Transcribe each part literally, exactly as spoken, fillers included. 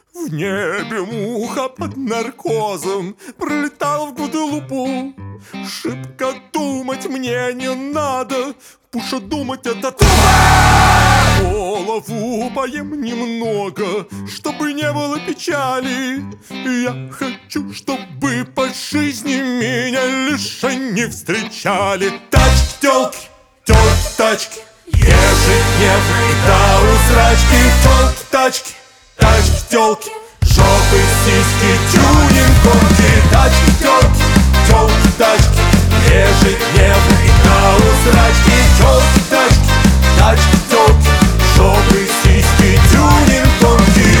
В небе муха под наркозом пролетал в Гваделупу. Шибко думать мне не надо, пуша думать это тупо. Голову поем немного, чтобы не было печали. Я хочу, чтобы по жизни меня лишь не встречали. Тачки, тёлки, тёлки, тачки, ежедневно и до усрачки. Тёлки, тачки, тачки, тёлки, жопы, сиськи, тюнинг, гонки. Тачки, тёлки, тёлки, тачки, ежедневно и до усрачки. Тёлки, тачки, тачки, тёлки, жопы, сиськи, тюнинг, гонки.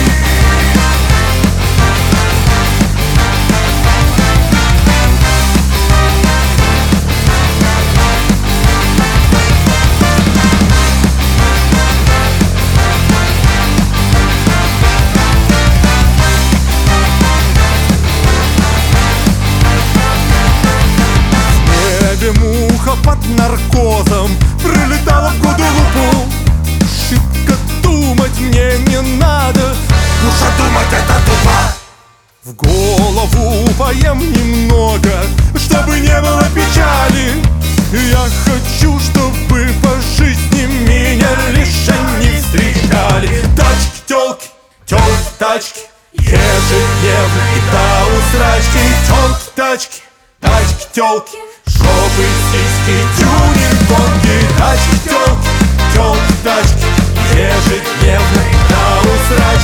Муха под наркозом прилетала в Гваделупу. Шибко думать мне не надо, уж думать это тупо. В голову поем немного, чтобы не было печали. Я хочу, чтобы по жизни меня лишь не встречали. Тачки, тёлки, тёлки, тачки, ежедневно и до усрачки. Тёлки, тачки, тачки, тёлки, жопы, сиськи, тюнинг, гонки. Тачки, тёлки, тёлки, тачки, ежедневно и до усрачки.